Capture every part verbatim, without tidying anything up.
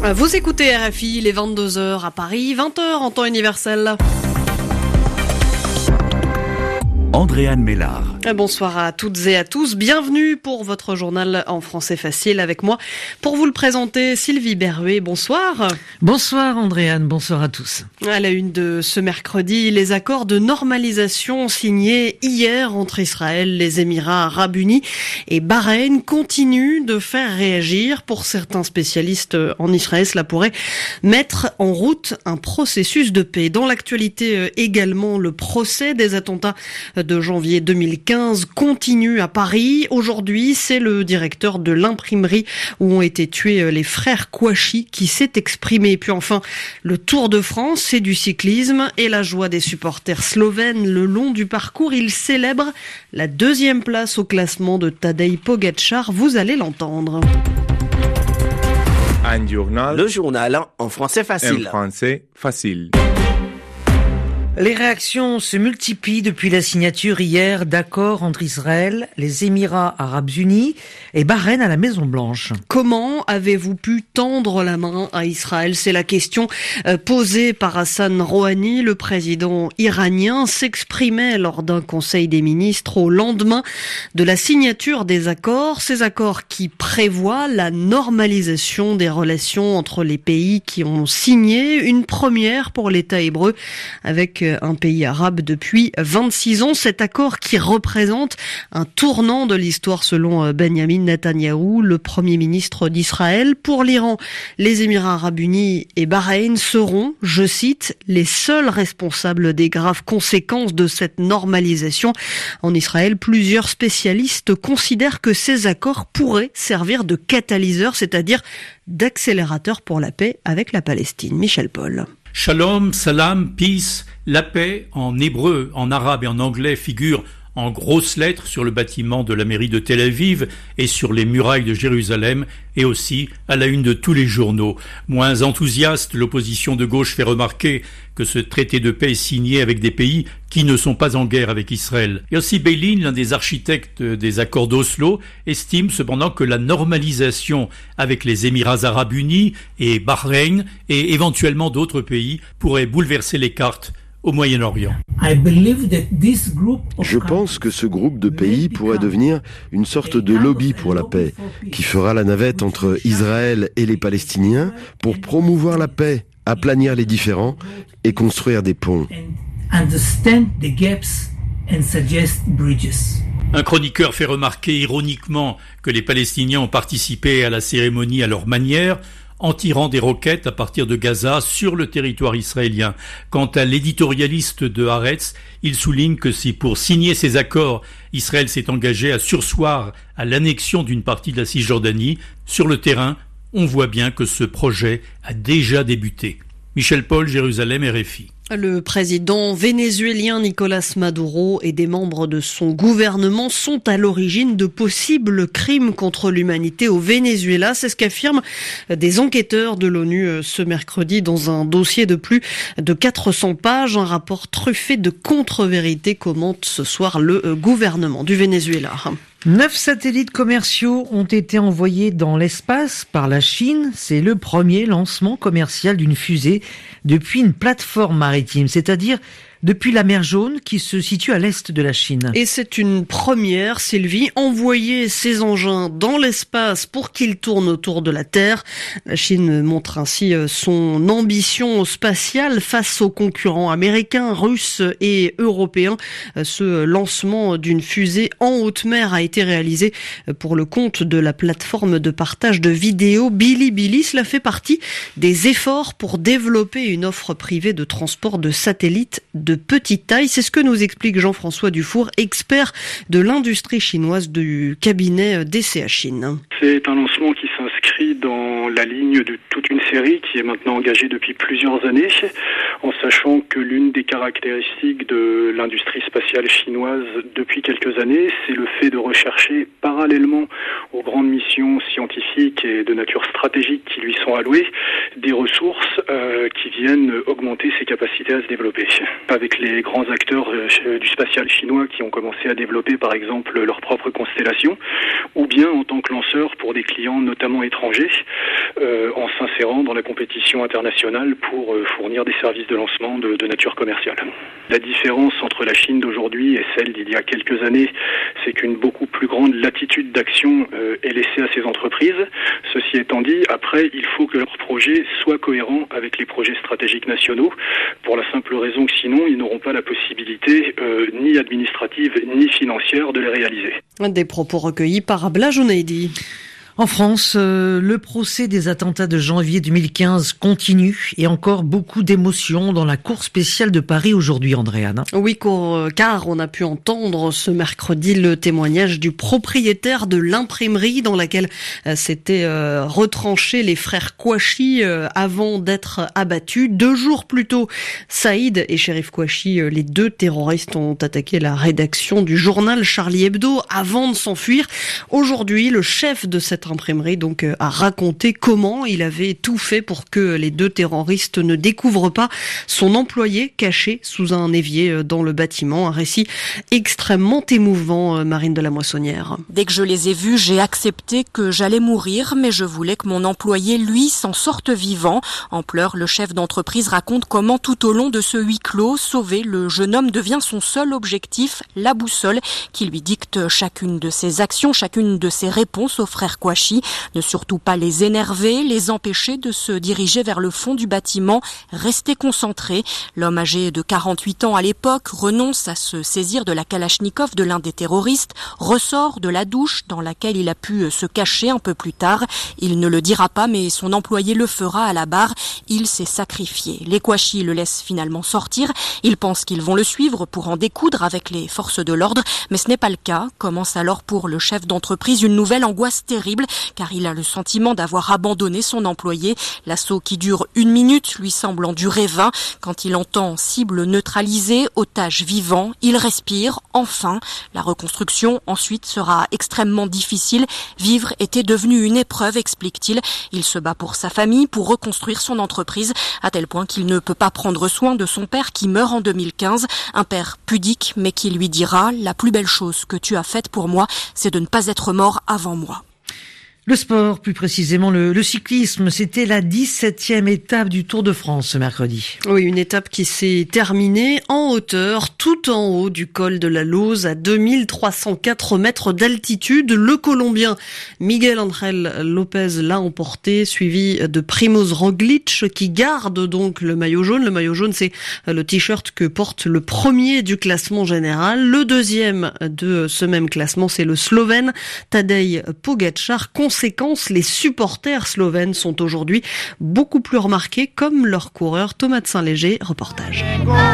Vous écoutez R F I, il est vingt-deux heures à Paris, vingt heures en temps universel. Andréane Mélard. Bonsoir à toutes et à tous. Bienvenue pour votre journal en français facile avec moi. Pour vous le présenter, Sylvie Berruet, bonsoir. Bonsoir Andréane, bonsoir à tous. À la une de ce mercredi, les accords de normalisation signés hier entre Israël, les Émirats Arabes Unis et Bahreïn continuent de faire réagir. Pour certains spécialistes en Israël, cela pourrait mettre en route un processus de paix. Dans l'actualité également, le procès des attentats de janvier deux mille quinze continue à Paris. Aujourd'hui, c'est le directeur de l'imprimerie où ont été tués les frères Kouachi qui s'est exprimé. Puis enfin, le Tour de France, c'est du cyclisme et la joie des supporters slovènes le long du parcours. Ils célèbrent la deuxième place au classement de Tadej Pogačar. Vous allez l'entendre. Un journal. Le journal en français facile. En français facile. Les réactions se multiplient depuis la signature hier d'accords entre Israël, les Émirats Arabes Unis et Bahreïn à la Maison-Blanche. Comment avez-vous pu tendre la main à Israël ? C'est la question posée par Hassan Rouhani, le président iranien, s'exprimait lors d'un conseil des ministres au lendemain de la signature des accords. Ces accords qui prévoient la normalisation des relations entre les pays qui ont signé, une première pour l'État hébreu avec un pays arabe depuis vingt-six ans. Cet accord qui représente un tournant de l'histoire selon Benjamin Netanyahou, le premier ministre d'Israël. Pour l'Iran, les Émirats Arabes Unis et Bahreïn seront, je cite, les seuls responsables des graves conséquences de cette normalisation. En Israël, plusieurs spécialistes considèrent que ces accords pourraient servir de catalyseur, c'est-à-dire d'accélérateur pour la paix avec la Palestine. Michel Paul. Shalom, salam, peace, la paix en hébreu, en arabe et en anglais figure en grosses lettres sur le bâtiment de la mairie de Tel Aviv et sur les murailles de Jérusalem et aussi à la une de tous les journaux. Moins enthousiaste, l'opposition de gauche fait remarquer que ce traité de paix est signé avec des pays qui ne sont pas en guerre avec Israël. Yossi Beilin, l'un des architectes des accords d'Oslo, estime cependant que la normalisation avec les Émirats Arabes Unis et Bahreïn et éventuellement d'autres pays pourrait bouleverser les cartes au Moyen-Orient. Je pense que ce groupe de pays pourrait devenir une sorte de lobby pour la paix, qui fera la navette entre Israël et les Palestiniens pour promouvoir la paix, aplanir les différends et construire des ponts. Un chroniqueur fait remarquer ironiquement que les Palestiniens ont participé à la cérémonie à leur manière, en tirant des roquettes à partir de Gaza sur le territoire israélien. Quant à l'éditorialiste de Haaretz, il souligne que si pour signer ces accords, Israël s'est engagé à surseoir à l'annexion d'une partie de la Cisjordanie, sur le terrain, on voit bien que ce projet a déjà débuté. Michel Paul, Jérusalem, R F I. Le président vénézuélien Nicolás Maduro et des membres de son gouvernement sont à l'origine de possibles crimes contre l'humanité au Venezuela. C'est ce qu'affirment des enquêteurs de l'ONU ce mercredi dans un dossier de plus de quatre cents pages. Un rapport truffé de contre-vérités commente ce soir le gouvernement du Venezuela. Neuf satellites commerciaux ont été envoyés dans l'espace par la Chine. C'est le premier lancement commercial d'une fusée depuis une plateforme maritime, c'est-à-dire depuis la mer Jaune qui se situe à l'est de la Chine. Et c'est une première, Sylvie, envoyer ces engins dans l'espace pour qu'ils tournent autour de la Terre. La Chine montre ainsi son ambition spatiale face aux concurrents américains, russes et européens. Ce lancement d'une fusée en haute mer a été réalisé pour le compte de la plateforme de partage de vidéos Bilibili. Cela fait partie des efforts pour développer une offre privée de transport de satellites de petite taille. C'est ce que nous explique Jean-François Dufour, expert de l'industrie chinoise du cabinet D C A Chine. C'est un lancement qui s'inscrit dans la ligne de toute une série qui est maintenant engagée depuis plusieurs années, en sachant que l'une des caractéristiques de l'industrie spatiale chinoise depuis quelques années, c'est le fait de rechercher parallèlement aux grandes missions scientifiques et de nature stratégique qui lui sont allouées, des ressources euh, qui viennent augmenter ses capacités à se développer. Avec les grands acteurs euh, du spatial chinois qui ont commencé à développer par exemple leur propre constellation, ou bien en tant que lanceur pour des clients notamment étrangers, euh, en s'insérant dans la compétition internationale pour euh, fournir des services de lancement de, de nature commerciale. La différence entre la Chine d'aujourd'hui et celle d'il y a quelques années, c'est qu'une beaucoup plus grande latitude d'action euh, est laissée à ces entreprises. Ceci étant dit, après, il faut que leurs projets soient cohérents avec les projets stratégiques nationaux, pour la simple raison que sinon, ils n'auront pas la possibilité, euh, ni administrative ni financière, de les réaliser. Des propos recueillis par Abla Jounaidi. En France, euh, le procès des attentats de janvier deux mille quinze continue et encore beaucoup d'émotions dans la cour spéciale de Paris aujourd'hui, Andréane. Oui, car on a pu entendre ce mercredi le témoignage du propriétaire de l'imprimerie dans laquelle euh, s'étaient euh, retranchés les frères Kouachi euh, avant d'être abattus. Deux jours plus tôt, Saïd et Chérif Kouachi, euh, les deux terroristes, ont attaqué la rédaction du journal Charlie Hebdo avant de s'enfuir. Aujourd'hui, le chef de cette imprimerie donc euh, a raconté comment il avait tout fait pour que les deux terroristes ne découvrent pas son employé caché sous un évier euh, dans le bâtiment. Un récit extrêmement émouvant, euh, Marine de la Moissonnière. Dès que je les ai vus, j'ai accepté que j'allais mourir, mais je voulais que mon employé, lui, s'en sorte vivant. En pleurs, le chef d'entreprise raconte comment tout au long de ce huis clos, sauver le jeune homme devient son seul objectif, la boussole qui lui dicte chacune de ses actions, chacune de ses réponses aux frères Kouachi. Ne surtout pas les énerver, les empêcher de se diriger vers le fond du bâtiment, rester concentré. L'homme âgé de quarante-huit ans à l'époque renonce à se saisir de la Kalachnikov de l'un des terroristes, ressort de la douche dans laquelle il a pu se cacher un peu plus tard. Il ne le dira pas, mais son employé le fera à la barre. Il s'est sacrifié. Les Kouachi le laissent finalement sortir. Ils pensent qu'ils vont le suivre pour en découdre avec les forces de l'ordre, mais ce n'est pas le cas. Commence alors pour le chef d'entreprise une nouvelle angoisse terrible, car il a le sentiment d'avoir abandonné son employé. L'assaut qui dure une minute lui semble en durer vingt. Quand il entend cible neutralisée, otage vivant, il respire, enfin. La reconstruction ensuite sera extrêmement difficile. Vivre était devenu une épreuve, explique-t-il. Il se bat pour sa famille, pour reconstruire son entreprise, à tel point qu'il ne peut pas prendre soin de son père qui meurt en deux mille quinze. Un père pudique, mais qui lui dira « La plus belle chose que tu as faite pour moi, c'est de ne pas être mort avant moi ». Le sport, plus précisément le, le cyclisme, c'était la dix-septième étape du Tour de France ce mercredi. Oui, une étape qui s'est terminée en hauteur, tout en haut du col de la Lauze, à deux mille trois cent quatre mètres d'altitude. Le Colombien Miguel Ángel López l'a emporté, suivi de Primož Roglič, qui garde donc le maillot jaune. Le maillot jaune, c'est le t-shirt que porte le premier du classement général. Le deuxième de ce même classement, c'est le Slovène Tadej Pogačar. Conséquence, les supporters slovènes sont aujourd'hui beaucoup plus remarqués, comme leur coureur Thomas de Saint-Léger. Reportage.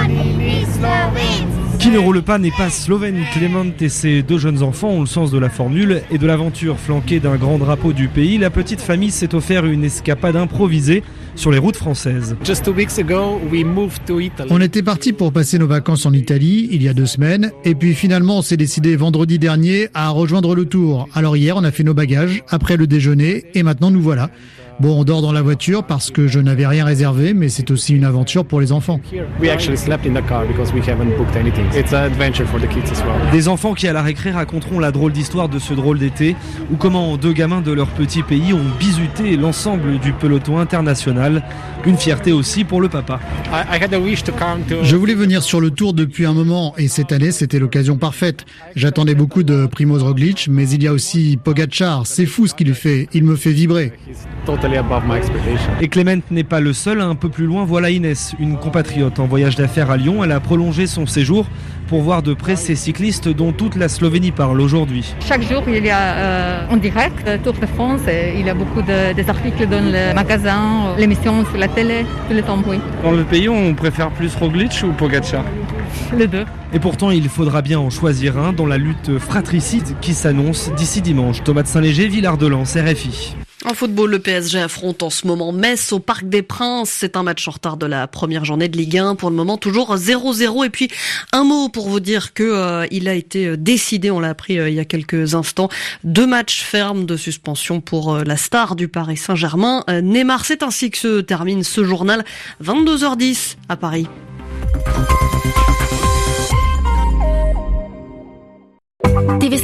Qui ne roule pas n'est pas slovène. Clément et ses deux jeunes enfants ont le sens de la formule et de l'aventure. Flanquée d'un grand drapeau du pays, la petite famille s'est offert une escapade improvisée sur les routes françaises. On était parti pour passer nos vacances en Italie il y a deux semaines et puis finalement on s'est décidé vendredi dernier à rejoindre le Tour. Alors hier on a fait nos bagages après le déjeuner et maintenant nous voilà. Bon, on dort dans la voiture parce que je n'avais rien réservé, mais c'est aussi une aventure pour les enfants. Des enfants qui à la récré raconteront la drôle d'histoire de ce drôle d'été, ou comment deux gamins de leur petit pays ont bisuté l'ensemble du peloton international. Une fierté aussi pour le papa. Je voulais venir sur le Tour depuis un moment et cette année c'était l'occasion parfaite. J'attendais beaucoup de Primož Roglič, mais il y a aussi Pogačar. C'est fou ce qu'il fait, il me fait vibrer. Et Clément n'est pas le seul. Un peu plus loin, voilà Inès, une compatriote en voyage d'affaires à Lyon. Elle a prolongé son séjour pour voir de près ces cyclistes dont toute la Slovénie parle aujourd'hui. Chaque jour, il y a euh, en direct Tour de France. Il y a beaucoup de, des articles dans le magasin, l'émission sur la télé, tout le temps, oui. Dans le pays, on préfère plus Roglič ou Pogačar ? Les deux. Et pourtant, il faudra bien en choisir un dans la lutte fratricide qui s'annonce d'ici dimanche. Thomas de Saint-Léger, Villard-de-Lans, R F I. En football, le P S G affronte en ce moment Metz au Parc des Princes. C'est un match en retard de la première journée de Ligue un. Pour le moment, toujours zéro zéro. Et puis, un mot pour vous dire que euh, il a été décidé, on l'a appris euh, il y a quelques instants, deux matchs fermes de suspension pour euh, la star du Paris Saint-Germain, euh, Neymar. C'est ainsi que se termine ce journal. vingt-deux heures dix à Paris.